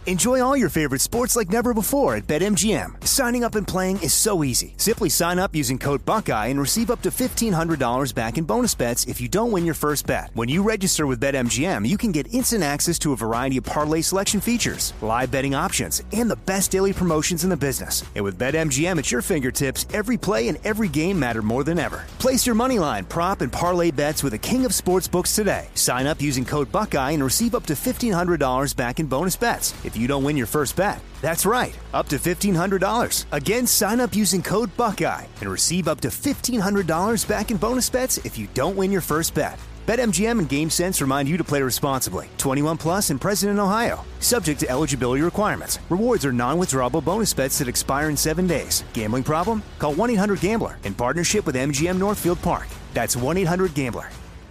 Enjoy all your favorite sports like never before at BetMGM. Signing up and playing is so easy. Simply sign up using code Buckeye and receive up to $1,500 back in bonus bets if you don't win your first bet. When you register with BetMGM, you can get instant access to a variety of parlay selection features, live betting options, and the best daily promotions in the business. And with BetMGM at your fingertips, every play and every game matter more than ever. Place your moneyline, prop, and parlay bets with the king of sportsbooks today. Sign up using code Buckeye and receive up to $1,500 back in bonus bets if you don't win your first bet. That's right, up to $1,500. Again, sign up using code Buckeye and receive up to $1,500 back in bonus bets if you don't win your first bet. BetMGM and GameSense remind you to play responsibly. 21 plus and present in Ohio. Subject to eligibility requirements. Rewards are non-withdrawable bonus bets that expire in 7 days. Gambling problem? Call 1-800-GAMBLER in partnership with MGM Northfield Park. That's 1-800-GAMBLER.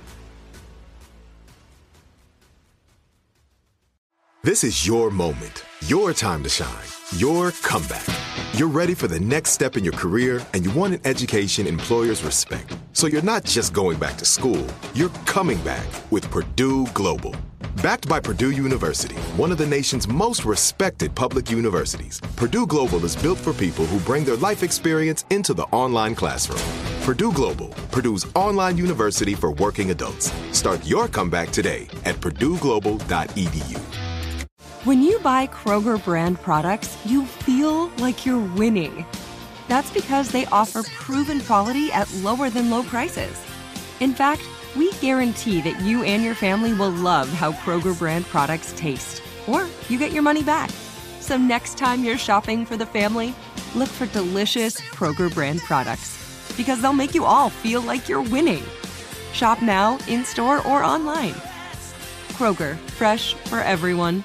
This is your moment, your time to shine, your comeback. You're ready for the next step in your career, and you want an education employers respect. So you're not just going back to school, you're coming back with Purdue Global. Backed by Purdue University, one of the nation's most respected public universities, Purdue Global is built for people who bring their life experience into the online classroom. Purdue Global, Purdue's online university for working adults. Start your comeback today at purdueglobal.edu. When you buy Kroger brand products, you feel like you're winning. That's because they offer proven quality at lower than low prices. In fact, we guarantee that you and your family will love how Kroger brand products taste, or you get your money back. So next time you're shopping for the family, look for delicious Kroger brand products, because they'll make you all feel like you're winning. Shop now, in-store, or online. Kroger, fresh for everyone.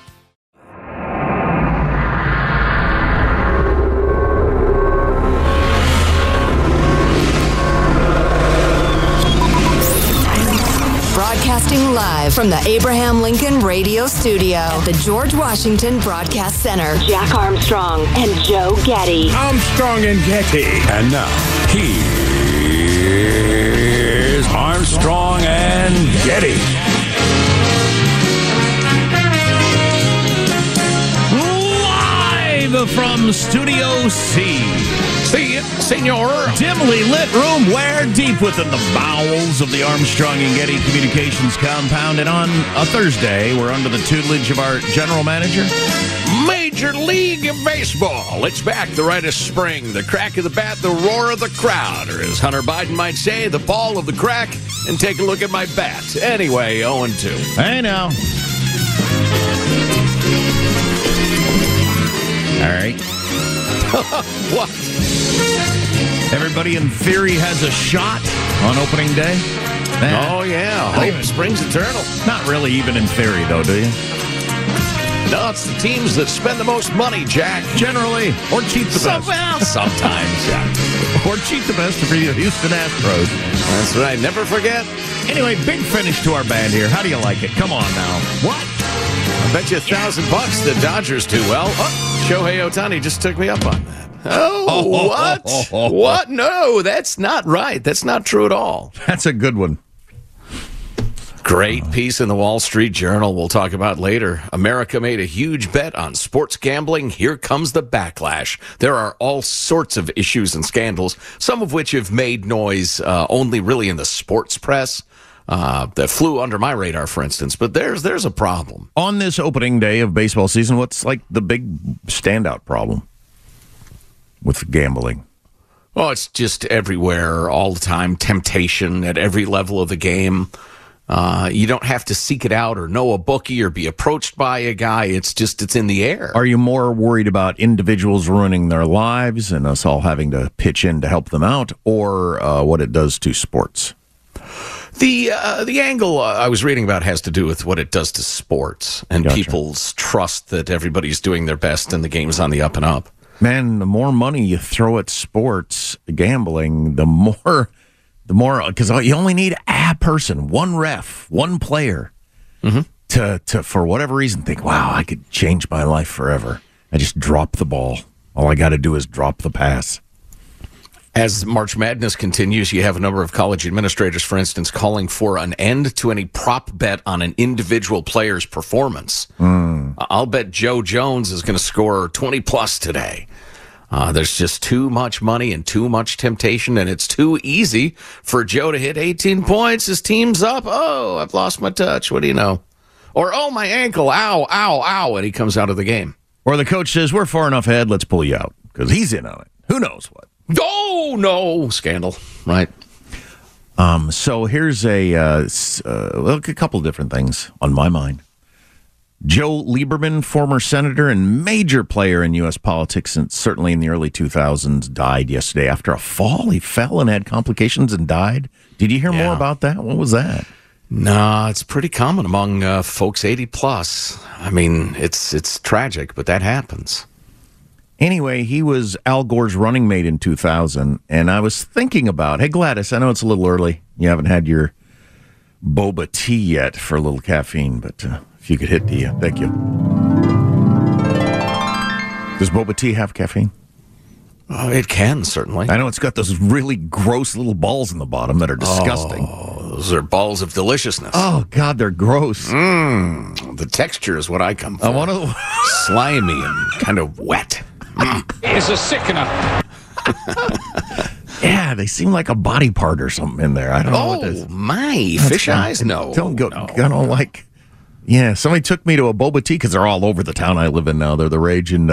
Broadcasting live from the Abraham Lincoln Radio Studio at the George Washington Broadcast Center. Jack Armstrong and Joe Getty. Armstrong and Getty. And now, here's Armstrong and Getty. Live from Studio C. See it, senor. Dimly lit room where deep within the bowels of the Armstrong and Getty Communications compound. And on a Thursday, we're under the tutelage of our general manager. Major League Baseball. It's back, the rite of spring, the crack of the bat, the roar of the crowd, or as Hunter Biden might say, the ball of the crack. And take a look at my bat. Anyway, 0-2. Hey, now. All right. What? Everybody in theory has a shot on opening day? Man. Oh, yeah. Hope springs eternal. Not really even in theory, though, do you? No, it's the teams that spend the most money, Jack. Generally. Or cheat the best. Well, sometimes, yeah. Or cheat the best for the Houston Astros. That's right. Never forget. Anyway, big finish to our band here. How do you like it? Come on now. What? I bet you $1,000 the Dodgers do well. Oh, Shohei Ohtani just took me up on that. Oh, what? What? No, that's not right. That's not true at all. That's a good one. Great piece in the Wall Street Journal we'll talk about later. America made a huge bet on sports gambling. Here comes the backlash. There are all sorts of issues and scandals, some of which have made noise only really in the sports press. That flew under my radar, for instance. But there's a problem. On this opening day of baseball season, what's like the big standout problem with gambling? Well, it's just everywhere, all the time. Temptation at every level of the game. You don't have to seek it out or know a bookie or be approached by a guy. It's in the air. Are you more worried about individuals ruining their lives and us all having to pitch in to help them out, or what it does to sports? The angle I was reading about has to do with what it does to sports and people's trust that everybody's doing their best and the game's on the up and up. Man, the more money you throw at sports gambling, the more, because you only need a person, one ref, one player to for whatever reason think, wow, I could change my life forever. I just drop the ball. All I got to do is drop the pass. As March Madness continues, you have a number of college administrators, for instance, calling for an end to any prop bet on an individual player's performance. I'll bet Joe Jones is going to score 20-plus today. There's just too much money and too much temptation, and it's too easy for Joe to hit 18 points. His team's up. Oh, I've lost my touch. What do you know? Or, oh, my ankle. Ow, ow, ow. And he comes out of the game. Or the coach says, we're far enough ahead, let's pull you out. Because he's in on it. Who knows what? Oh, no. Scandal. Right. So here's a couple different things on my mind. Joe Lieberman, former senator and major player in U.S. politics, and certainly in the early 2000s, died yesterday after a fall. He fell and had complications and died. Did you hear more about that? What was that? No, it's pretty common among folks 80 plus. I mean, it's tragic, but that happens. Anyway, he was Al Gore's running mate in 2000, and I was thinking about, hey, Gladys, I know it's a little early. You haven't had your boba tea yet for a little caffeine, but if you could hit the, thank you. Does boba tea have caffeine? It can, certainly. I know it's got those really gross little balls in the bottom that are disgusting. Oh, those are balls of deliciousness. Oh, God, they're gross. The texture is what I come for. Slimy and kind of wet. It's a sickener. Yeah, they seem like a body part or something in there. I don't know what this is. Oh, my. Fish eyes? No. Don't go. No. I don't like. Yeah, somebody took me to a boba tea because they're all over the town I live in now. They're the rage and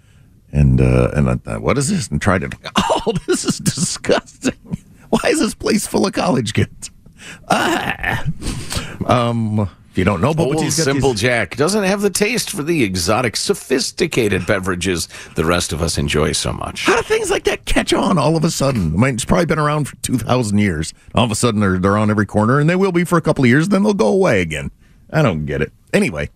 what is this? And tried it. Oh, this is disgusting. Why is this place full of college kids? If you don't know, boba tea's got Simple Jack doesn't have the taste for the exotic, sophisticated beverages the rest of us enjoy so much. How do things like that catch on all of a sudden? I mean, it's probably been around for 2,000 years. All of a sudden, they're on every corner, and they will be for a couple of years, then they'll go away again. I don't get it. Anyway.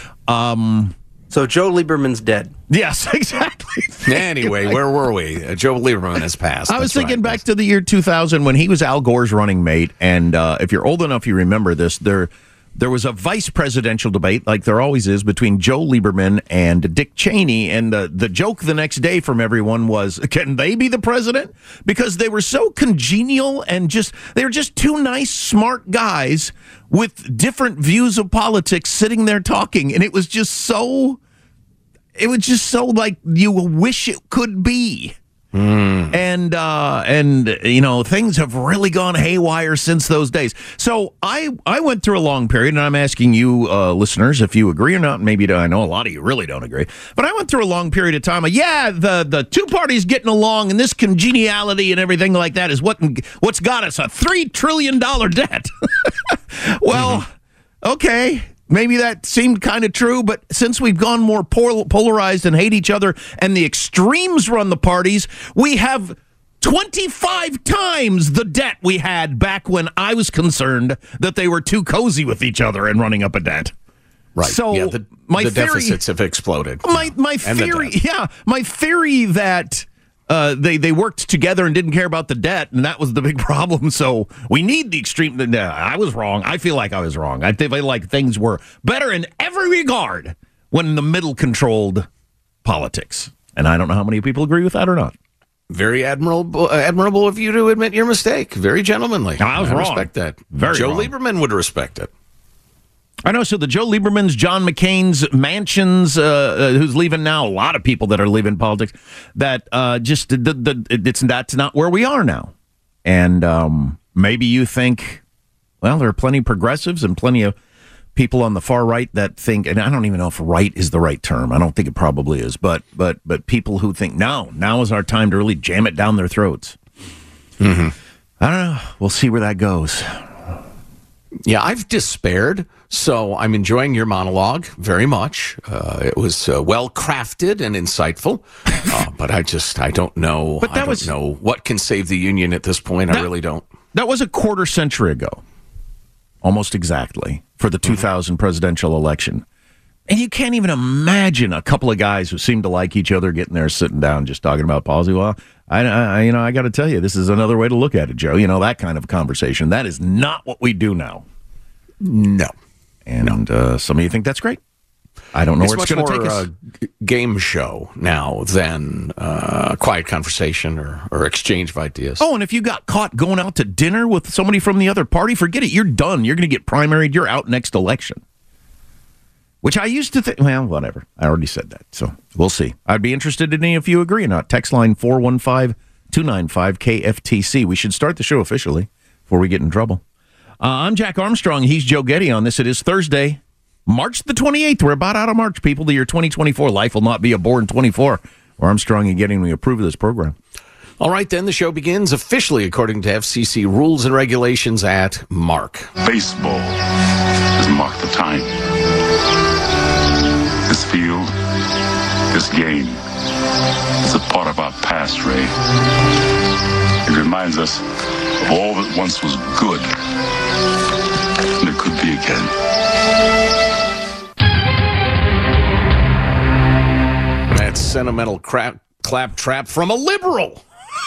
So Joe Lieberman's dead. Yes, exactly. Anyway, where were we? Joe Lieberman has passed. I was thinking back to the year 2000 when he was Al Gore's running mate, and if you're old enough, you remember this. There was a vice presidential debate, like there always is, between Joe Lieberman and Dick Cheney, and the joke the next day from everyone was, can they be the president? Because they were so congenial and they were just two nice, smart guys with different views of politics sitting there talking, and it was just so like you wish it could be. And you know, things have really gone haywire since those days. So I went through a long period, and I'm asking you listeners if you agree or not. Maybe I know a lot of you really don't agree, but I went through a long period of time. The two parties getting along and this congeniality and everything like that is what's got us a $3 trillion debt. Well, okay. Maybe that seemed kind of true, but since we've gone more polarized and hate each other and the extremes run the parties, we have 25 times the debt we had back when I was concerned that they were too cozy with each other and running up a debt. Right. So yeah, the deficits have exploded. My theory that they worked together and didn't care about the debt, and that was the big problem. So we need the extreme. I was wrong. I feel like I was wrong. I feel like things were better in every regard when the middle controlled politics. And I don't know how many people agree with that or not. Very admirable of you to admit your mistake. Very gentlemanly. I was wrong. Respect that. Very Joe wrong. Lieberman would respect it. I know. So the Joe Liebermans, John McCain's, Mansions, who's leaving now, a lot of people that are leaving politics, that that's not where we are now. And maybe you think, well, there are plenty of progressives and plenty of people on the far right that think, and I don't even know if right is the right term. I don't think it probably is, but people who think now is our time to really jam it down their throats. Mm-hmm. I don't know. We'll see where that goes. Yeah, I've despaired, so I'm enjoying your monologue very much. It was well crafted and insightful, but I don't know. But I don't know what can save the union at this point. I really don't. That was a quarter century ago, almost exactly, for the 2000 presidential election. And you can't even imagine a couple of guys who seem to like each other getting there, sitting down, just talking about policy. Well, I got to tell you, this is another way to look at it, Joe. You know, that kind of conversation. That is not what we do now. No. And some of you think that's great. I don't know it's where it's much going to take more us. game show now than quiet conversation or exchange of ideas. Oh, and if you got caught going out to dinner with somebody from the other party, forget it. You're done. You're going to get primaried. You're out next election. Which I used to think, well, whatever. I already said that. So we'll see. I'd be interested in if you agree or not. Text line 415-295-KFTC. We should start the show officially before we get in trouble. I'm Jack Armstrong. He's Joe Getty on this. It is Thursday, March the 28th. We're about out of March, people. The year 2024. Life will not be a boring 24. Armstrong and Getty, we approve of this program. All right, then the show begins officially according to FCC rules and regulations at Mark. Baseball has marked the time. This field, this game, it's a part of our past, Ray. It reminds us of all that once was good, and it could be again. That sentimental claptrap from a liberal.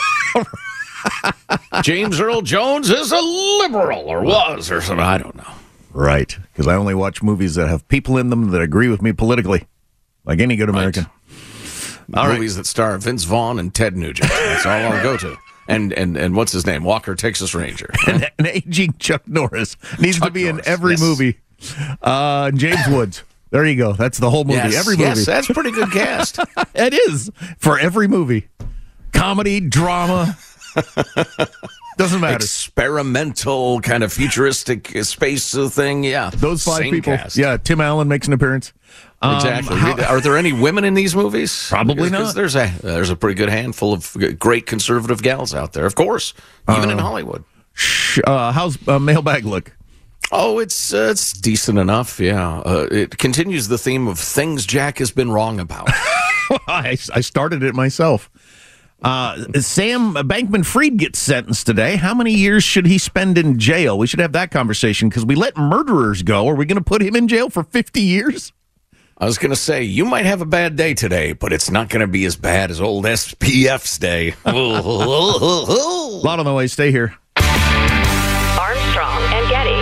James Earl Jones is a liberal, or was, or something. I don't know. Right, because I only watch movies that have people in them that agree with me politically, like any good American. Right. Movies that star Vince Vaughn and Ted Nugent. That's all I'll go to. And what's his name? Walker, Texas Ranger. An aging Chuck Norris needs to be in every movie. James Woods. There you go. That's the whole movie. Yes, every movie. yes, that's a pretty good cast. It is for every movie. Comedy, drama. Doesn't matter. Experimental, kind of futuristic space thing. Yeah. Those five Same people. cast. Yeah, Tim Allen makes an appearance. Exactly. Are there any women in these movies? Probably not. There's a pretty good handful of great conservative gals out there, of course, even in Hollywood. How's Mailbag look? Oh, it's decent enough. Yeah, it continues the theme of things Jack has been wrong about. I started it myself. Sam Bankman-Fried gets sentenced today. How many years should he spend in jail? We should have that conversation because we let murderers go. Are we going to put him in jail for 50 years? I was going to say, you might have a bad day today, but it's not going to be as bad as old SPF's day. A lot on the way. Stay here. Armstrong and Getty.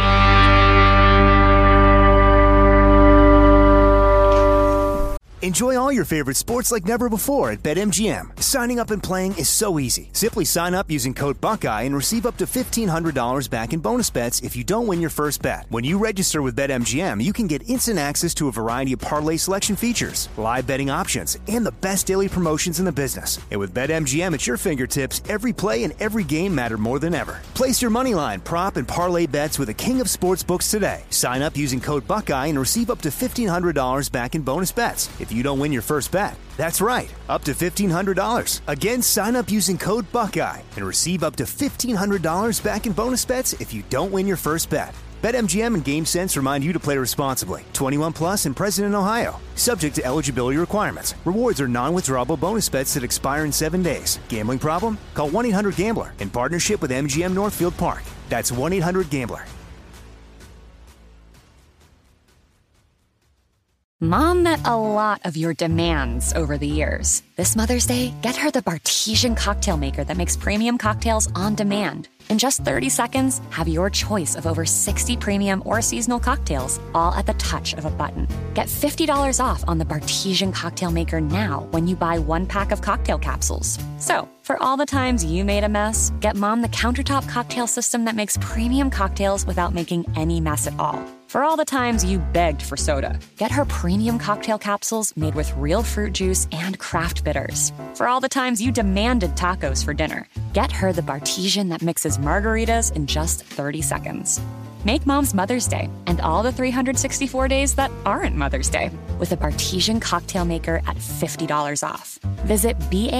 Enjoy all your favorite sports like never before at BetMGM. Signing up and playing is so easy. Simply sign up using code Buckeye and receive up to $1,500 back in bonus bets if you don't win your first bet. When you register with BetMGM, you can get instant access to a variety of parlay selection features, live betting options, and the best daily promotions in the business. And with BetMGM at your fingertips, every play and every game matter more than ever. Place your moneyline, prop, and parlay bets with the king of sportsbooks today. Sign up using code Buckeye and receive up to $1,500 back in bonus bets if you don't win your first bet. That's right, up to $1,500. Again, sign up using code Buckeye and receive up to $1,500 back in bonus bets if you don't win your first bet. BetMGM and GameSense remind you to play responsibly. 21 plus and present in Ohio. Subject to eligibility requirements. Rewards are non-withdrawable bonus bets that expire in 7 days. Gambling problem? Call 1-800-GAMBLER in partnership with MGM Northfield Park. That's 1-800-GAMBLER. Mom met a lot of your demands over the years. This Mother's Day, get her the Bartesian cocktail maker that makes premium cocktails on demand. In just 30 seconds, have your choice of over 60 premium or seasonal cocktails, all at the touch of a button. Get $50 off on the Bartesian cocktail maker now when you buy 1 pack of cocktail capsules. So, for all the times you made a mess, get Mom the countertop cocktail system that makes premium cocktails without making any mess at all. For all the times you begged for soda, get her premium cocktail capsules made with real fruit juice and craft bitters. For all the times you demanded tacos for dinner, get her the Bartesian that mixes margaritas in just 30 seconds. Make Mom's Mother's Day and all the 364 days that aren't Mother's Day with a Bartesian cocktail maker at $50 off. Visit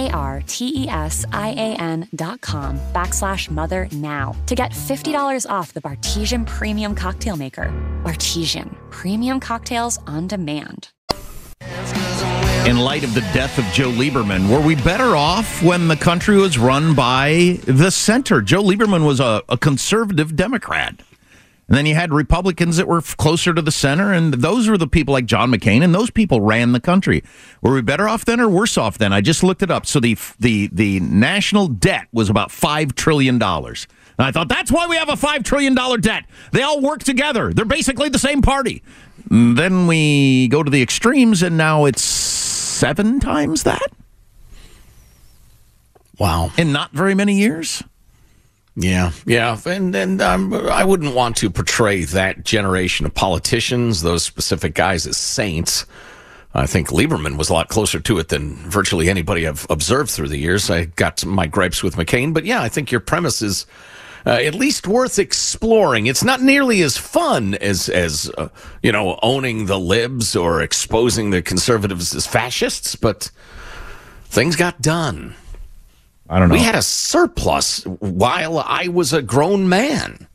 BARTESIAN.com/mother now to get $50 off the Bartesian Premium Cocktail Maker. Bartesian, premium cocktails on demand. In light of the death of Joe Lieberman, were we better off when the country was run by the center? Joe Lieberman was a conservative Democrat. And then you had Republicans that were closer to the center, and those were the people like John McCain, and those people ran the country. Were we better off then or worse off then? I just looked it up. So the national debt was about $5 trillion. And I thought, that's why we have a $5 trillion debt. They all work together. They're basically the same party. Then we go to the extremes, and now it's 7 times that? Wow. In not very many years? Yeah. And I wouldn't want to portray that generation of politicians, those specific guys, as saints. I think Lieberman was a lot closer to it than virtually anybody I've observed through the years. I got my gripes with McCain, but yeah, I think your premise is at least worth exploring. It's not nearly as fun as owning the libs or exposing the conservatives as fascists, but things got done. I don't know. We had a surplus while I was a grown man.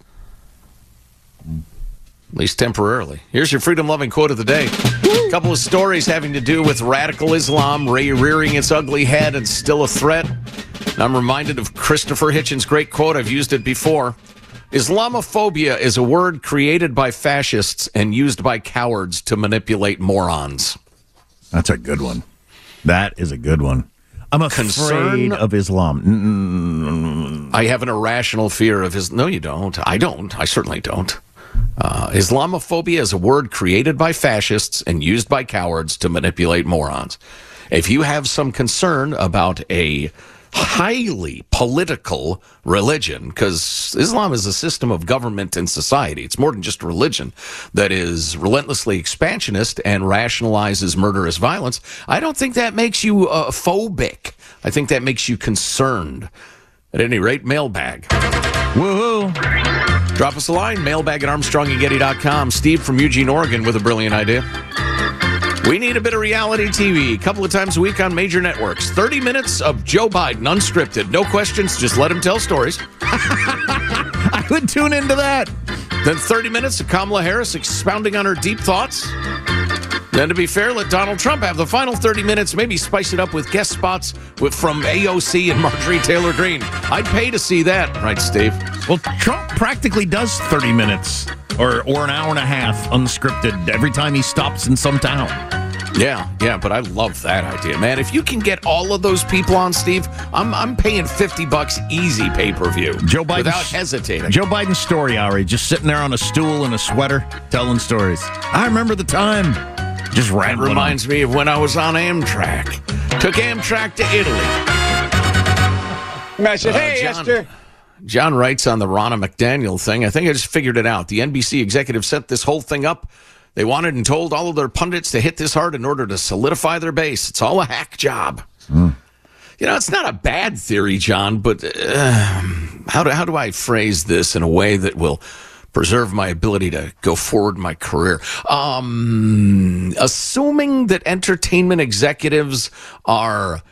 At least temporarily. Here's your freedom-loving quote of the day. A couple of stories having to do with radical Islam rearing its ugly head and still a threat. I'm reminded of Christopher Hitchens' great quote. I've used it before. Islamophobia is a word created by fascists and used by cowards to manipulate morons. That's a good one. That is a good one. I'm afraid of Islam. I have an irrational fear of Islam. No, you don't. I don't. I certainly don't. Islamophobia is a word created by fascists and used by cowards to manipulate morons. If you have some concern about a highly political religion, because Islam is a system of government and society. It's more than just a religion that is relentlessly expansionist and rationalizes murderous violence. I don't think that makes you phobic. I think that makes you concerned. At any rate, mailbag. Woohoo! Drop us a line, mailbag at ArmstrongandGetty.com. Steve from Eugene, Oregon, with a brilliant idea. We need a bit of reality TV a couple of times a week on major networks. 30 minutes of Joe Biden, unscripted. No questions, just let him tell stories. I would tune into that. Then 30 minutes of Kamala Harris expounding on her deep thoughts. Then, to be fair, let Donald Trump have the final 30 minutes, maybe spice it up with guest spots from AOC and Marjorie Taylor Greene. I'd pay to see that, right, Steve? Well, Trump practically does 30 minutes or an hour and a half unscripted every time he stops in some town. Yeah, but I love that idea, man. If you can get all of those people on, Steve, I'm paying $50 easy pay-per-view. Joe Biden, without hesitating. Joe Biden's story hour, just sitting there on a stool in a sweater telling stories. I remember the time. Just rambling. That reminds me of when I was on Amtrak. Took Amtrak to Italy. I said, hey, Esther. John writes on the Ronna McDaniel thing. I think I just figured it out. The NBC executive set this whole thing up. They wanted and told all of their pundits to hit this hard in order to solidify their base. It's all a hack job. You know, it's not a bad theory, John, but how do I phrase this in a way that will preserve my ability to go forward in my career? Assuming that entertainment executives are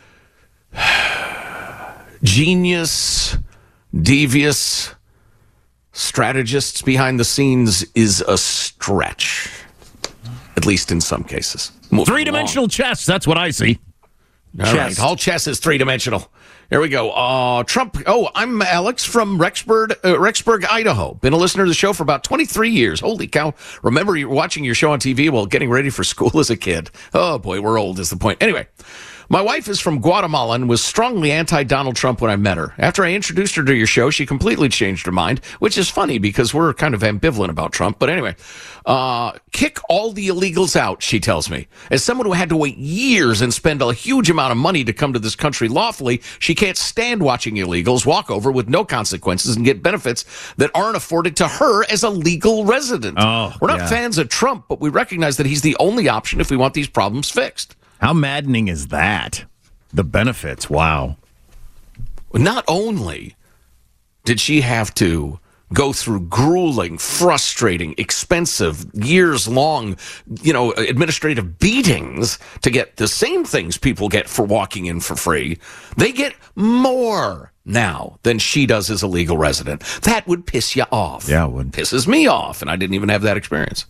genius, devious strategists behind the scenes is a stretch, at least in some cases. Three-dimensional chess, that's what I see. All right, all chess is three-dimensional. Here we go. Trump. Oh, I'm Alex from Rexburg, Idaho. Been a listener to the show for about 23 years. Holy cow. Remember watching your show on TV while getting ready for school as a kid. Oh, boy, we're old is the point. Anyway, my wife is from Guatemala and was strongly anti-Donald Trump when I met her. After I introduced her to your show, she completely changed her mind, which is funny because we're kind of ambivalent about Trump. But anyway, kick all the illegals out, she tells me. As someone who had to wait years and spend a huge amount of money to come to this country lawfully, she can't stand watching illegals walk over with no consequences and get benefits that aren't afforded to her as a legal resident. We're not fans of Trump, but we recognize that he's the only option if we want these problems fixed. How maddening is that? The benefits, wow. Not only did she have to go through grueling, frustrating, expensive, years-long, administrative beatings to get the same things people get for walking in for free, they get more now than she does as a legal resident. That would piss you off. Yeah, it would. Pisses me off, and I didn't even have that experience.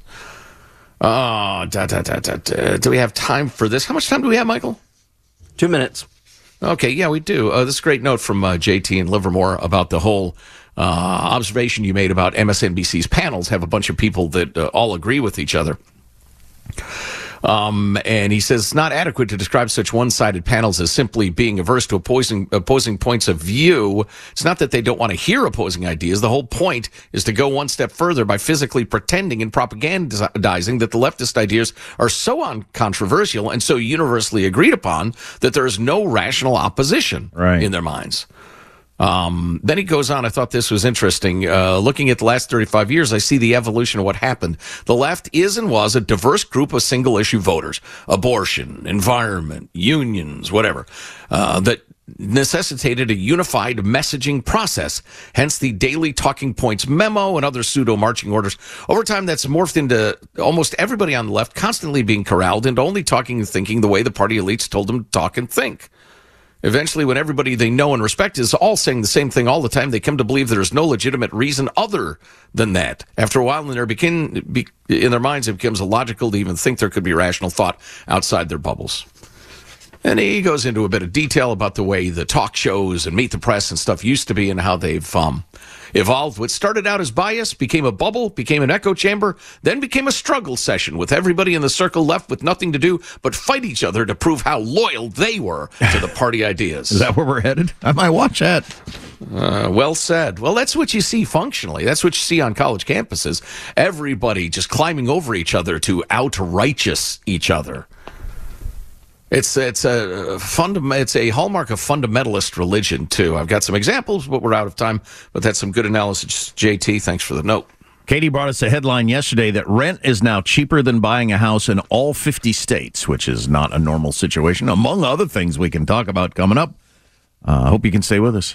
Do we have time for this? How much time do we have, Michael? 2 minutes. Okay, yeah, we do. This great note from JT in Livermore about the whole observation you made about MSNBC's panels have a bunch of people that all agree with each other. And he says it's not adequate to describe such one-sided panels as simply being averse to opposing points of view. It's not that they don't want to hear opposing ideas. The whole point is to go one step further by physically pretending and propagandizing that the leftist ideas are so uncontroversial and so universally agreed upon that there is no rational opposition in their minds. Then he goes on, I thought this was interesting. Looking at the last 35 years, I see the evolution of what happened. The left is and was a diverse group of single-issue voters. Abortion, environment, unions, whatever. That necessitated a unified messaging process, hence the daily talking points memo and other pseudo-marching orders. Over time, that's morphed into almost everybody on the left constantly being corralled into only talking and thinking the way the party elites told them to talk and think. Eventually, when everybody they know and respect is all saying the same thing all the time, they come to believe there is no legitimate reason other than that. After a while, in their minds, it becomes illogical to even think there could be rational thought outside their bubbles. And he goes into a bit of detail about the way the talk shows and Meet the Press and stuff used to be and how they've evolved. What started out as bias became a bubble, became an echo chamber, then became a struggle session with everybody in the circle left with nothing to do but fight each other to prove how loyal they were to the party ideas. Is that where we're headed? I might watch that. Well said. Well, that's what you see functionally. That's what you see on college campuses. Everybody just climbing over each other to out-righteous each other. It's a hallmark of fundamentalist religion, too. I've got some examples, but we're out of time. But that's some good analysis. JT, thanks for the note. Katie brought us a headline yesterday that rent is now cheaper than buying a house in all 50 states, which is not a normal situation, among other things we can talk about coming up. I hope you can stay with us.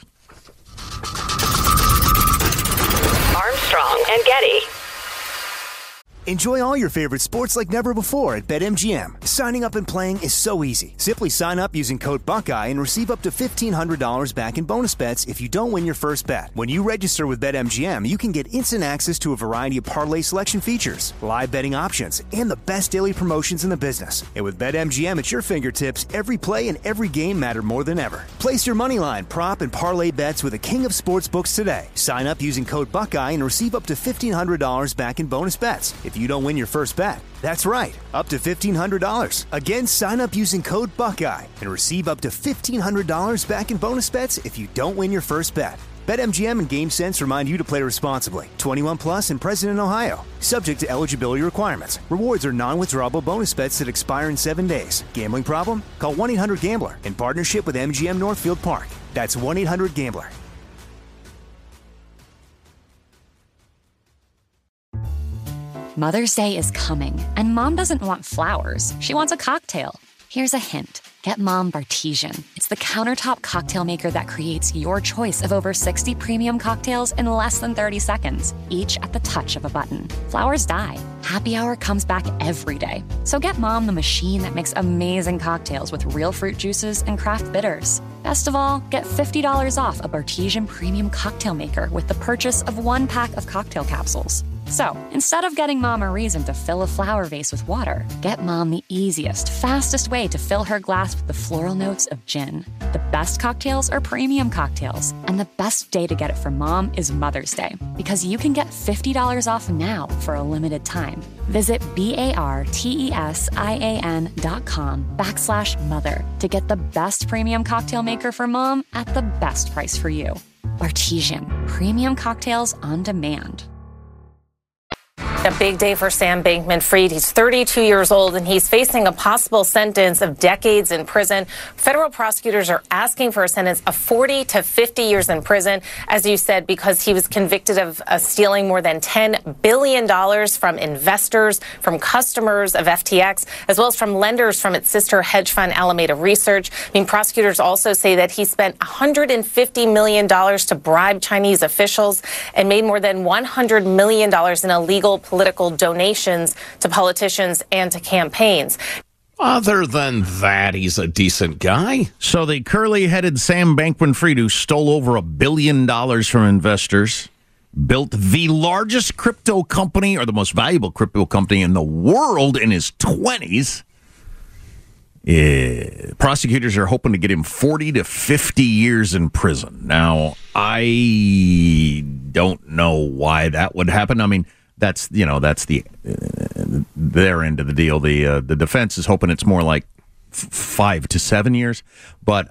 Armstrong and Getty. Enjoy all your favorite sports like never before at BetMGM. Signing up and playing is so easy. Simply sign up using code Buckeye and receive up to $1,500 back in bonus bets if you don't win your first bet. When you register with BetMGM, you can get instant access to a variety of parlay selection features, live betting options, and the best daily promotions in the business. And with BetMGM at your fingertips, every play and every game matter more than ever. Place your moneyline, prop, and parlay bets with the king of sportsbooks today. Sign up using code Buckeye and receive up to $1,500 back in bonus bets if you don't win your first bet. That's right, up to $1,500. Again, sign up using code Buckeye and receive up to $1,500 back in bonus bets if you don't win your first bet. BetMGM and GameSense remind you to play responsibly. 21 plus and present in Ohio. Subject to eligibility requirements. Rewards are non-withdrawable bonus bets that expire in 7 days. Gambling problem? Call 1-800-GAMBLER in partnership with MGM Northfield Park. That's 1-800-GAMBLER. Mother's Day is coming, and Mom doesn't want flowers. She wants a cocktail. Here's a hint. Get Mom Bartesian. It's the countertop cocktail maker that creates your choice of over 60 premium cocktails in less than 30 seconds, each at the touch of a button. Flowers die. Happy Hour comes back every day. So get Mom the machine that makes amazing cocktails with real fruit juices and craft bitters. Best of all, get $50 off a Bartesian premium cocktail maker with the purchase of 1 pack of cocktail capsules. So, instead of getting Mom a reason to fill a flower vase with water, get Mom the easiest, fastest way to fill her glass with the floral notes of gin. The best cocktails are premium cocktails, and the best day to get it for Mom is Mother's Day, because you can get $50 off now for a limited time. Visit BARTESIAN.com/mother to get the best premium cocktail maker for Mom at the best price for you. Bartesian, premium cocktails on demand. A big day for Sam Bankman-Fried. He's 32 years old, and he's facing a possible sentence of decades in prison. Federal prosecutors are asking for a sentence of 40 to 50 years in prison, as you said, because he was convicted of stealing more than $10 billion from investors, from customers of FTX, as well as from lenders from its sister hedge fund, Alameda Research. Prosecutors also say that he spent $150 million to bribe Chinese officials and made more than $100 million in illegal political donations to politicians and to campaigns. Other than that, he's a decent guy. So the curly-headed Sam Bankman-Fried, who stole over $1 billion from investors, built the largest crypto company, or the most valuable crypto company in the world, in his 20s. Prosecutors are hoping to get him 40 to 50 years in prison. Now, I don't know why that would happen. That's the their end of the deal. The defense is hoping it's more like 5 to 7 years. But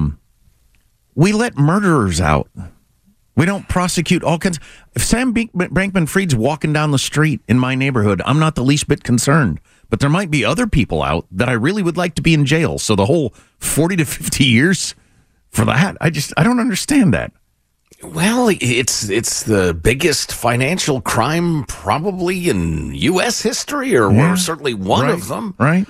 we let murderers out. We don't prosecute all kinds. If Sam Bankman-Fried's walking down the street in my neighborhood, I'm not the least bit concerned. But there might be other people out that I really would like to be in jail. So the whole 40 to 50 years for that, I don't understand that. Well, it's the biggest financial crime probably in U.S. history, or certainly one of them. Right.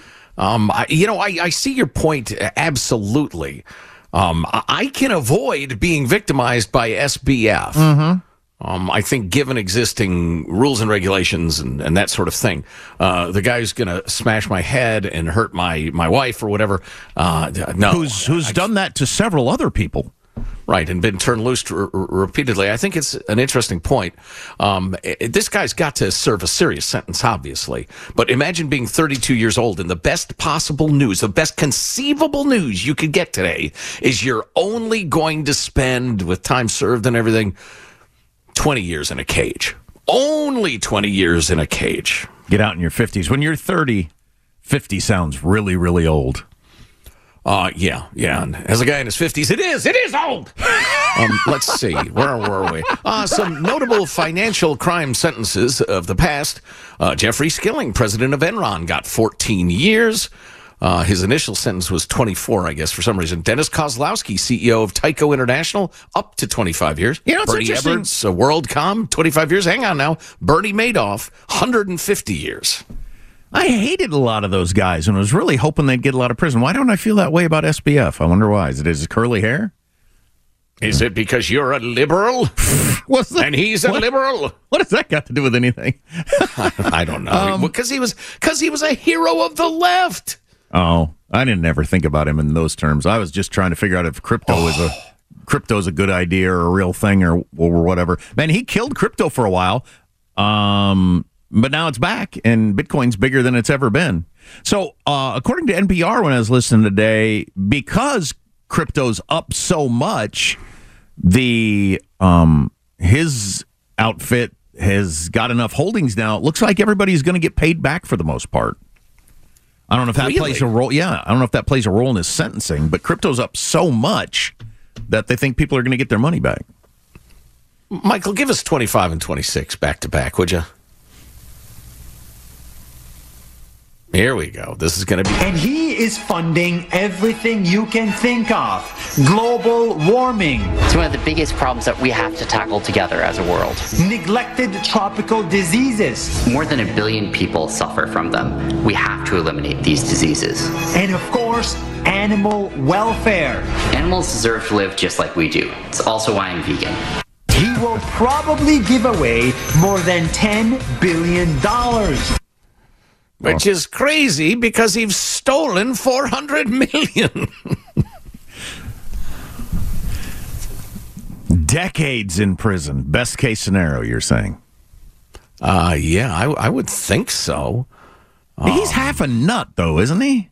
I see your point absolutely. I can avoid being victimized by SBF. Mm-hmm. I think given existing rules and regulations and that sort of thing, the guy who's going to smash my head and hurt my wife or whatever, no. Who's done that to several other people. Right, and been turned loose repeatedly. I think it's an interesting point. This guy's got to serve a serious sentence, obviously. But imagine being 32 years old and the best possible news, the best conceivable news you could get today is you're only going to spend, with time served and everything, 20 years in a cage. Only 20 years in a cage. Get out in your 50s. When you're 30, 50 sounds really, really old. Yeah. And as a guy in his 50s, it is old. Let's see. Where were we? Some notable financial crime sentences of the past. Jeffrey Skilling, president of Enron, got 14 years. His initial sentence was 24, I guess, for some reason. Dennis Kozlowski, CEO of Tyco International, up to 25 years. You know, it's Bernie interesting. Ebbers, WorldCom, 25 years. Hang on now. Bernie Madoff, 150 years. I hated a lot of those guys and was really hoping they'd get a lot of prison. Why don't I feel that way about SBF? I wonder why. Is it his curly hair? Is it because you're a liberal? What's that? And he's a liberal? What has that got to do with anything? I don't know. Because he was a hero of the left. Oh, I didn't ever think about him in those terms. I was just trying to figure out if crypto's a good idea or a real thing or whatever. Man, he killed crypto for a while. But now it's back, and Bitcoin's bigger than it's ever been. So, according to NPR, when I was listening today, because crypto's up so much, his outfit has got enough holdings now. It looks like everybody's going to get paid back for the most part. I don't know if that plays a role. Yeah, I don't know if that plays a role in his sentencing, but crypto's up so much that they think people are going to get their money back. Michael, give us 25 and 26 back to back, would you? Here we go. This is going to be... And he is funding everything you can think of. Global warming. It's one of the biggest problems that we have to tackle together as a world. Neglected tropical diseases. More than 1 billion people suffer from them. We have to eliminate these diseases. And of course, animal welfare. Animals deserve to live just like we do. It's also why I'm vegan. He will probably give away more than $10 billion. Which is crazy because he's stolen $400 million. Decades in prison. Best case scenario, you're saying? Yeah, I would think so. He's half a nut, though, isn't he?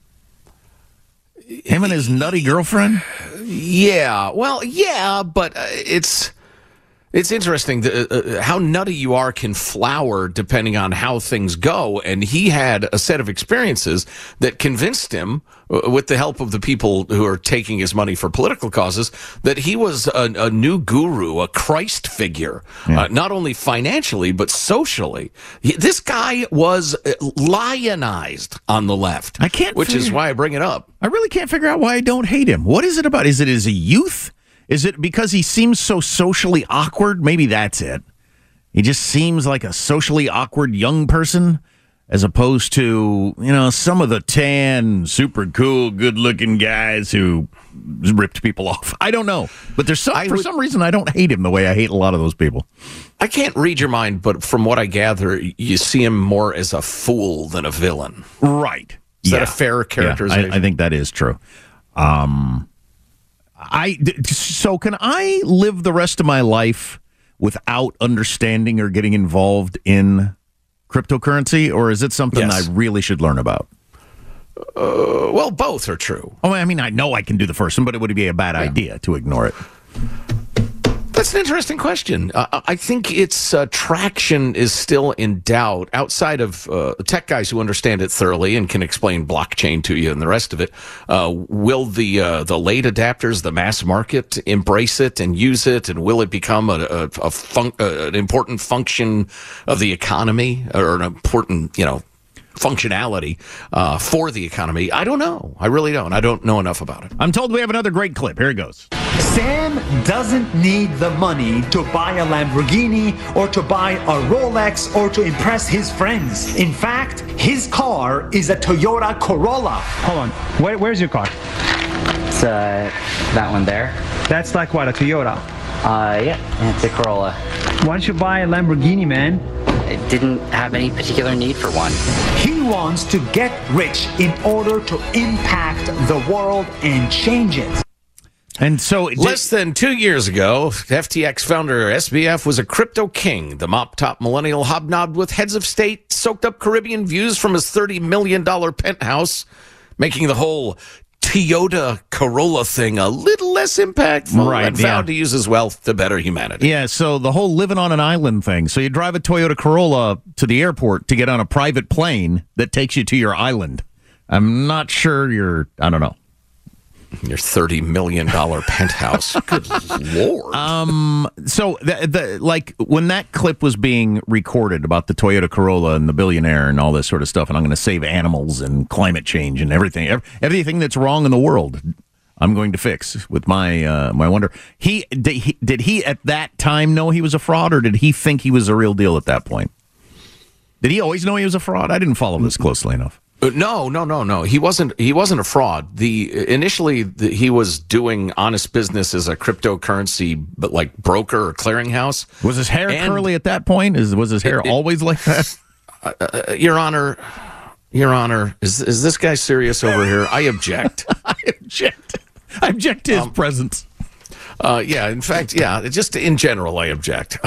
Him and his nutty girlfriend? Yeah. Well, yeah, but It's interesting how nutty you are can flower depending on how things go. And he had a set of experiences that convinced him, with the help of the people who are taking his money for political causes, that he was a new guru, a Christ figure, not only financially, but socially. This guy was lionized on the left, which is why I bring it up. I really can't figure out why I don't hate him. What is it about? Is it his youth? Is it because he seems so socially awkward? Maybe that's it. He just seems like a socially awkward young person, as opposed to, some of the tan, super cool, good-looking guys who ripped people off. I don't know. But for some reason, I don't hate him the way I hate a lot of those people. I can't read your mind, but from what I gather, you see him more as a fool than a villain. Right. Is that a fair characterization? I think that is true. So can I live the rest of my life without understanding or getting involved in cryptocurrency, or is it something I really should learn about? Well, both are true. Oh, I mean, I know I can do the first one, but it would be a bad idea to ignore it. That's an interesting question. I think its traction is still in doubt outside of tech guys who understand it thoroughly and can explain blockchain to you and the rest of it. Will the late adapters, the mass market, embrace it and use it? And will it become an important function of the economy or an important, functionality for the economy? I don't know. I really don't. I don't know enough about it. I'm told we have another great clip. Here it goes. Sam doesn't need the money to buy a Lamborghini or to buy a Rolex or to impress his friends. In fact, his car is a Toyota Corolla. Hold on. Where's your car? It's that one there. That's like what, a Toyota? Yeah, it's a Corolla. Why don't you buy a Lamborghini, man? I didn't have any particular need for one. He wants to get rich in order to impact the world and change it. And so less than 2 years ago, FTX founder SBF was a crypto king. The mop-top millennial hobnobbed with heads of state, soaked up Caribbean views from his $30 million penthouse, making the whole Toyota Corolla thing a little less impactful, right, and vowed to use his wealth to better humanity. Yeah, so the whole living on an island thing. So you drive a Toyota Corolla to the airport to get on a private plane that takes you to your island. I'm not sure I don't know. Your $30 million penthouse. Good Lord. So like when that clip was being recorded about the Toyota Corolla and the billionaire and all this sort of stuff, and I'm going to save animals and climate change and everything that's wrong in the world, I'm going to fix with my my wonder. Did he at that time know he was a fraud, or did he think he was a real deal at that point? Did he always know he was a fraud? I didn't follow this closely enough. No. He wasn't a fraud. Initially he was doing honest business as a cryptocurrency, but like broker or clearinghouse. Was his hair curly at that point? Was his hair always like that? Your Honor, is this guy serious over here? I object. I object to his presence. In fact, just in general, I object.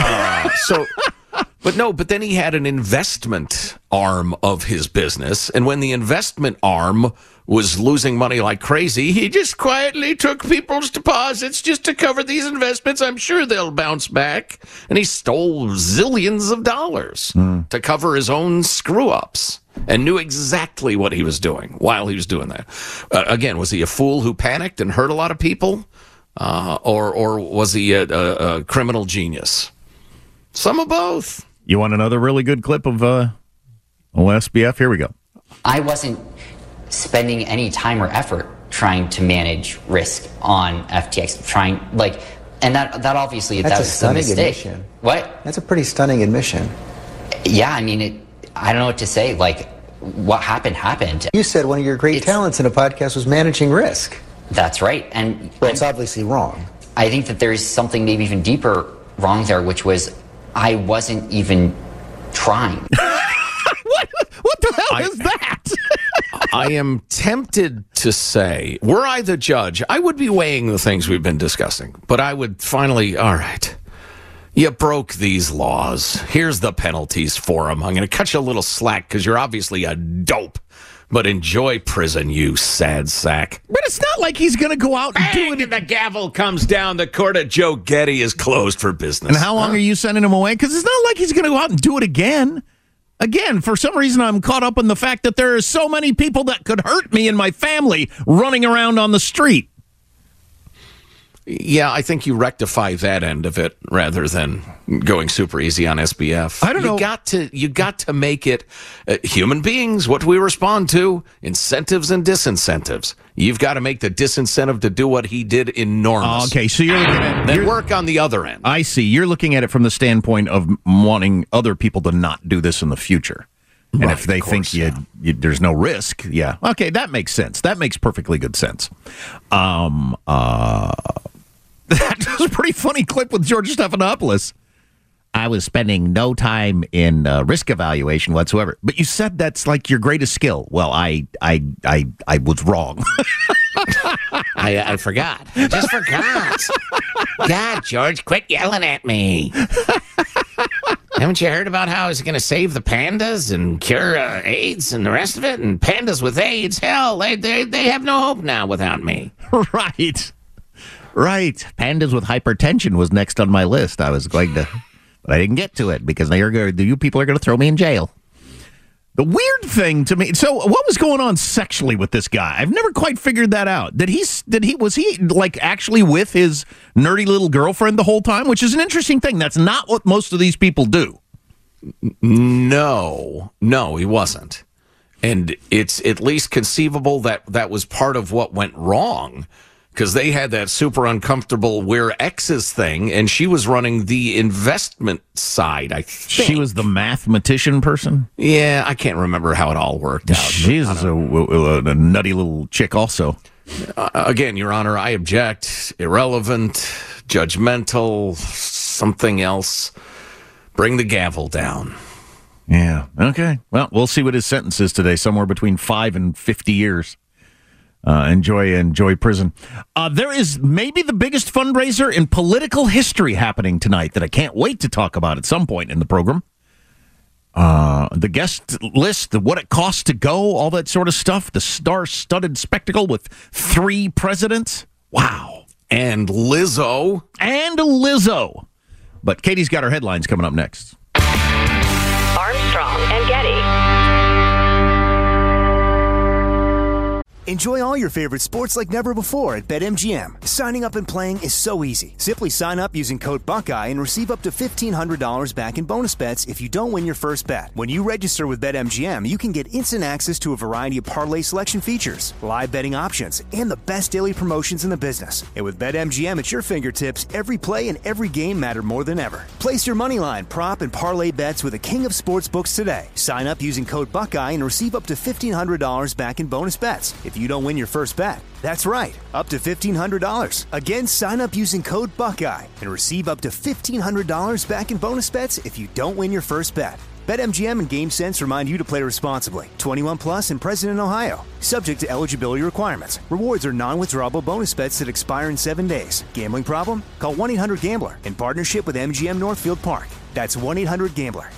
But then he had an investment arm of his business, and when the investment arm was losing money like crazy, he just quietly took people's deposits just to cover these investments. I'm sure they'll bounce back. And he stole zillions of dollars to cover his own screw-ups and knew exactly what he was doing while he was doing that. Again, was he a fool who panicked and hurt a lot of people? Or was he a criminal genius? Some of both. You want another really good clip of SBF? Here we go. I wasn't spending any time or effort trying to manage risk on FTX. And that obviously that's that was a mistake. Admission. What? That's a pretty stunning admission. Yeah, I mean, I don't know what to say. What happened. You said one of your great talents in a podcast was managing risk. That's right, and it's obviously wrong. I think that there's something maybe even deeper wrong there, which was I wasn't even trying. What the hell is that? I am tempted to say, were I the judge, I would be weighing the things we've been discussing. But I would finally, all right, you broke these laws. Here's the penalties for them. I'm going to cut you a little slack because you're obviously a dope. But enjoy prison, you sad sack. But it's not like he's going to go out and do it. And the gavel comes down. The court of Joe Getty is closed for business. And how long are you sending him away? Because it's not like he's going to go out and do it again. Again, for some reason, I'm caught up in the fact that there are so many people that could hurt me and my family running around on the street. Yeah, I think you rectify that end of it rather than going super easy on SBF. I don't know. You got to make it human beings. What do we respond to? Incentives and disincentives. You've got to make the disincentive to do what he did enormous. Okay, so you're looking at then work on the other end. I see. You're looking at it from the standpoint of wanting other people to not do this in the future. And right, if they think there's no risk, yeah. Okay, that makes sense. That makes perfectly good sense. That was a pretty funny clip with George Stephanopoulos. I was spending no time in risk evaluation whatsoever. But you said that's like your greatest skill. Well, I was wrong. I forgot. I just forgot. God, George, quit yelling at me. Haven't you heard about how he's going to save the pandas and cure AIDS and the rest of it? And pandas with AIDS, hell, they have no hope now without me. Right. Pandas with hypertension was next on my list. I was going to, but I didn't get to it because you people are going to throw me in jail. The weird thing to me, so what was going on sexually with this guy? I've never quite figured that out. Was he like actually with his nerdy little girlfriend the whole time? Which is an interesting thing. That's not what most of these people do. No, he wasn't. And it's at least conceivable that was part of what went wrong. Because they had that super uncomfortable we're exes thing, and she was running the investment side, I think. She was the mathematician person? Yeah, I can't remember how it all worked out. She's a nutty little chick also. Again, Your Honor, I object. Irrelevant, judgmental, something else. Bring the gavel down. Yeah, okay. Well, we'll see what his sentence is today, somewhere between 5 and 50 years. Enjoy prison. There is maybe the biggest fundraiser in political history happening tonight that I can't wait to talk about at some point in the program. The guest list, what it costs to go, all that sort of stuff, the star-studded spectacle with 3 presidents. Wow. And Lizzo. But Katie's got her headlines coming up next. Armstrong and Getty. Enjoy all your favorite sports like never before at BetMGM. Signing up and playing is so easy. Simply sign up using code Buckeye and receive up to $1,500 back in bonus bets if you don't win your first bet. When you register with BetMGM, you can get instant access to a variety of parlay selection features, live betting options, and the best daily promotions in the business. And with BetMGM at your fingertips, every play and every game matter more than ever. Place your moneyline, prop, and parlay bets with the king of sportsbooks today. Sign up using code Buckeye and receive up to $1,500 back in bonus bets if you don't win your first bet. That's right, up to $1,500. Again, sign up using code Buckeye and receive up to $1,500 back in bonus bets if you don't win your first bet. BetMGM and GameSense remind you to play responsibly. 21 plus and present in Ohio. Subject to eligibility requirements. Rewards are non-withdrawable bonus bets that expire in 7 days. Gambling problem? Call 1-800-GAMBLER in partnership with MGM Northfield Park. That's 1-800-GAMBLER.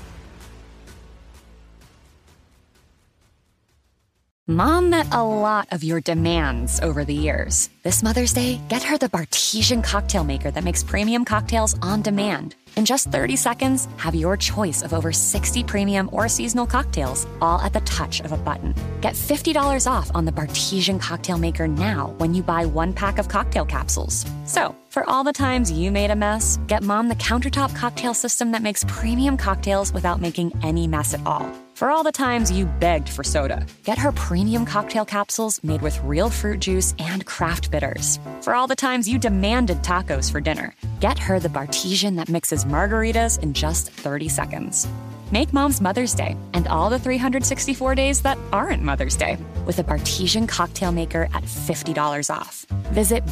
Mom met a lot of your demands over the years. This Mother's Day, get her the Bartesian cocktail maker that makes premium cocktails on demand. In just 30 seconds, have your choice of over 60 premium or seasonal cocktails, all at the touch of a button. Get $50 off on the Bartesian cocktail maker now when you buy 1 pack of cocktail capsules. So, for all the times you made a mess, get Mom the countertop cocktail system that makes premium cocktails without making any mess at all. For all the times you begged for soda, get her premium cocktail capsules made with real fruit juice and craft bitters. For all the times you demanded tacos for dinner, get her the Bartesian that mixes margaritas in just 30 seconds. Make Mom's Mother's Day and all the 364 days that aren't Mother's Day with a Bartesian cocktail maker at $50 off. Visit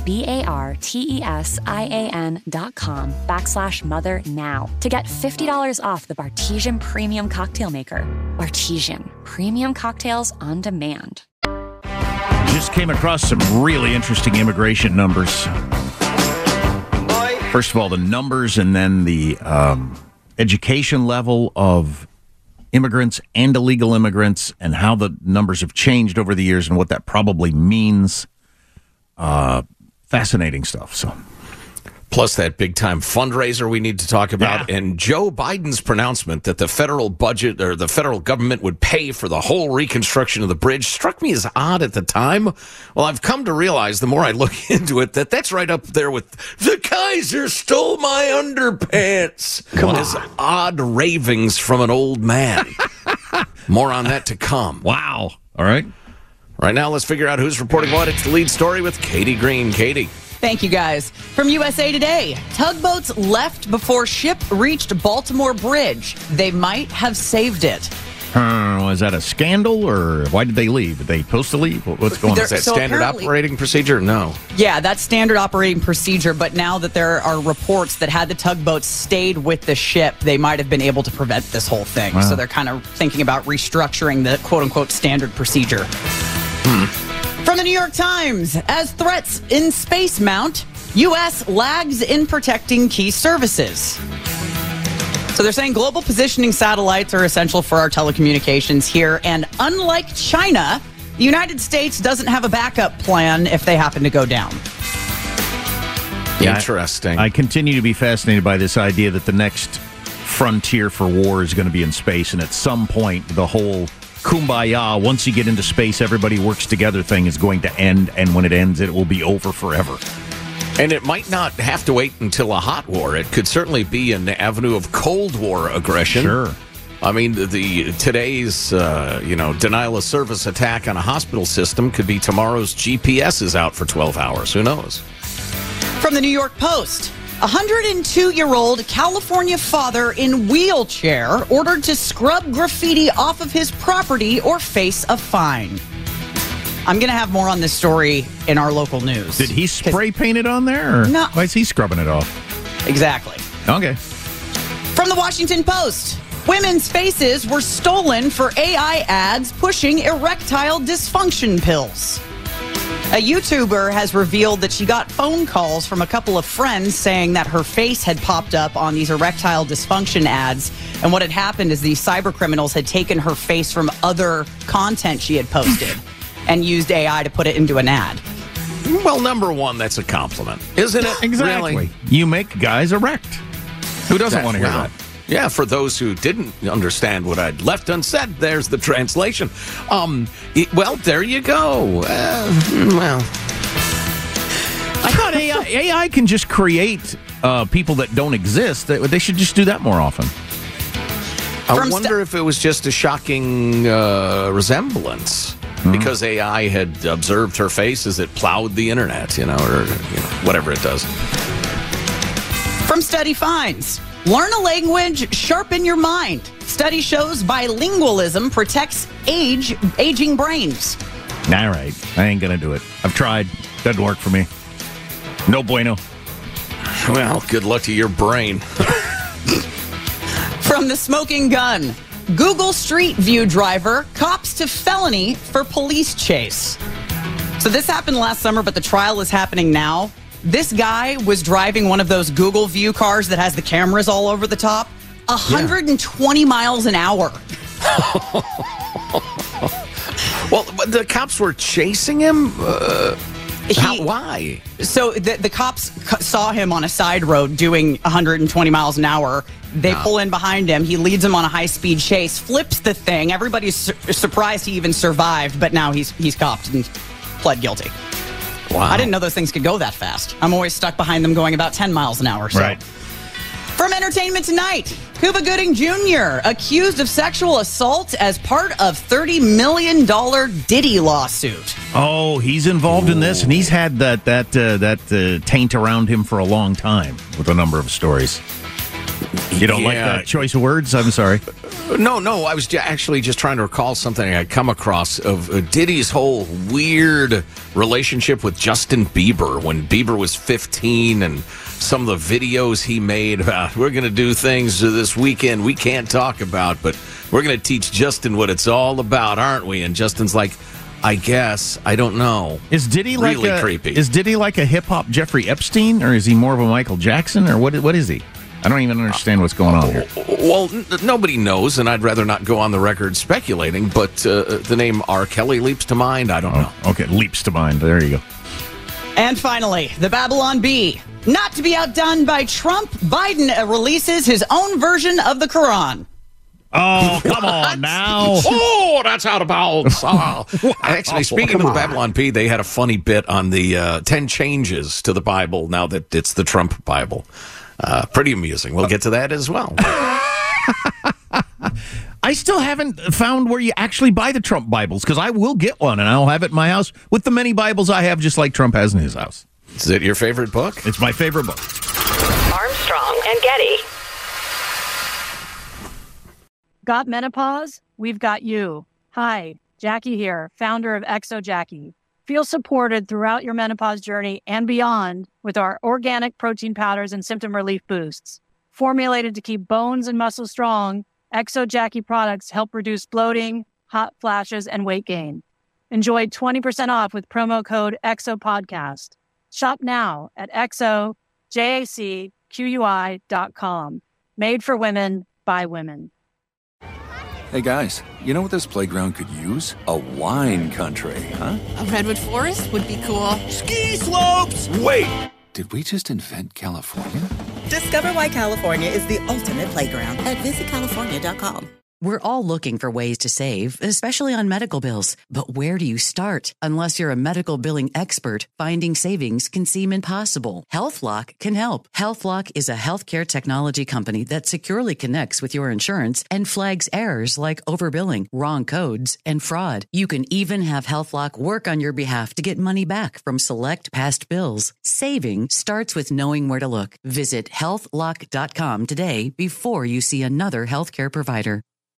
BARTESIAN.com/mother now to get $50 off the Bartesian Premium Cocktail Maker. Bartesian, premium cocktails on demand. Just came across some really interesting immigration numbers. First of all, the numbers and then the education level of immigrants and illegal immigrants and how the numbers have changed over the years and what that probably means. Fascinating stuff. So, plus that big-time fundraiser we need to talk about, and Joe Biden's pronouncement that the federal budget or the federal government would pay for the whole reconstruction of the bridge struck me as odd at the time. Well, I've come to realize the more I look into it that that's right up there with the Kaiser stole my underpants. Come on. As odd ravings from an old man. More on that to come. Wow. All right. Right now, let's figure out who's reporting what. It's the lead story with Katie Green. Katie. Thank you, guys. From USA Today, tugboats left before ship reached Baltimore Bridge. They might have saved it. Was that a scandal, or why did they leave? Did they supposed to leave? What's going on? Is that standard operating procedure? No. Yeah, that's standard operating procedure, but now that there are reports that had the tugboats stayed with the ship, they might have been able to prevent this whole thing. Wow. So they're kind of thinking about restructuring the quote-unquote standard procedure. From the New York Times, as threats in space mount, U.S. lags in protecting key services. So they're saying global positioning satellites are essential for our telecommunications here. And unlike China, the United States doesn't have a backup plan if they happen to go down. Interesting. I continue to be fascinated by this idea that the next frontier for war is going to be in space, and at some point, the whole kumbaya, once you get into space, everybody works together thing is going to end, and when it ends, it will be over forever. And it might not have to wait until a hot war. It could certainly be an avenue of Cold War aggression. Sure. I mean, today's denial of service attack on a hospital system could be tomorrow's GPS is out for 12 hours. Who knows? From the New York Post, 102-year-old California father in wheelchair ordered to scrub graffiti off of his property or face a fine. I'm going to have more on this story in our local news. Did he spray paint it on there? Or no. Why is he scrubbing it off? Exactly. Okay. From the Washington Post, women's faces were stolen for AI ads pushing erectile dysfunction pills. A YouTuber has revealed that she got phone calls from a couple of friends saying that her face had popped up on these erectile dysfunction ads. And what had happened is these cyber criminals had taken her face from other content she had posted and used AI to put it into an ad. Well, number one, that's a compliment, isn't it? Exactly. Really? You make guys erect. Who doesn't want to hear that? Yeah, for those who didn't understand what I'd left unsaid, there's the translation. Well, there you go. I thought AI can just create people that don't exist. They should just do that more often. I wonder if it was just a shocking resemblance. Because AI had observed her face as it plowed the internet, or whatever it does. From Study Finds, learn a language, sharpen your mind. Study shows bilingualism protects aging brains. All right, I ain't gonna do it. I've tried. Doesn't work for me. No bueno. Well, good luck to your brain. From The Smoking Gun, Google Street View driver cops to felony for police chase. So this happened last summer, but the trial is happening now. This guy was driving one of those Google View cars that has the cameras all over the top, 120 miles an hour. Well, the cops were chasing him? Why? So the cops saw him on a side road doing 120 miles an hour. They pull in behind him. He leads them on a high-speed chase, flips the thing. Everybody's surprised he even survived, but now he's copped and pled guilty. Wow. I didn't know those things could go that fast. I'm always stuck behind them going about 10 miles an hour. So. Right. From Entertainment Tonight, Cuba Gooding Jr. accused of sexual assault as part of $30 million Diddy lawsuit. Oh, he's involved in this, and he's had that taint around him for a long time with a number of stories. You don't like that choice of words? I'm sorry. No. I was actually just trying to recall something I'd come across of Diddy's whole weird relationship with Justin Bieber when Bieber was 15 and some of the videos he made about we're going to do things this weekend we can't talk about, but we're going to teach Justin what it's all about, aren't we? And Justin's like, I guess. I don't know. Is Diddy really creepy? Is Diddy like a hip-hop Jeffrey Epstein, or is he more of a Michael Jackson, or what is he? I don't even understand what's going on here. Well, nobody knows, and I'd rather not go on the record speculating, but the name R. Kelly leaps to mind. I don't know. Okay, leaps to mind. There you go. And finally, the Babylon Bee. Not to be outdone by Trump, Biden releases his own version of the Quran. Oh, come on now. Oh, that's out of bounds. Actually, speaking of the Babylon Bee, they had a funny bit on the 10 changes to the Bible now that it's the Trump Bible. Pretty amusing. We'll get to that as well. I still haven't found where you actually buy the Trump Bibles, because I will get one, and I'll have it in my house with the many Bibles I have, just like Trump has in his house. Is it your favorite book? It's my favorite book. Armstrong and Getty. Got menopause? We've got you. Hi, Jackie here, founder of Exo Jackie. Feel supported throughout your menopause journey and beyond with our organic protein powders and symptom relief boosts. Formulated to keep bones and muscles strong, Exo Jackie products help reduce bloating, hot flashes, and weight gain. Enjoy 20% off with promo code EXOPODCAST. Shop now at exojacqui.com. Made for women, by women. Hey guys, you know what this playground could use? A wine country, huh? A redwood forest would be cool. Ski slopes! Wait! Did we just invent California? Discover why California is the ultimate playground at visitcalifornia.com. We're all looking for ways to save, especially on medical bills. But where do you start? Unless you're a medical billing expert, finding savings can seem impossible. HealthLock can help. HealthLock is a healthcare technology company that securely connects with your insurance and flags errors like overbilling, wrong codes, and fraud. You can even have HealthLock work on your behalf to get money back from select past bills. Saving starts with knowing where to look. Visit healthlock.com today before you see another healthcare provider.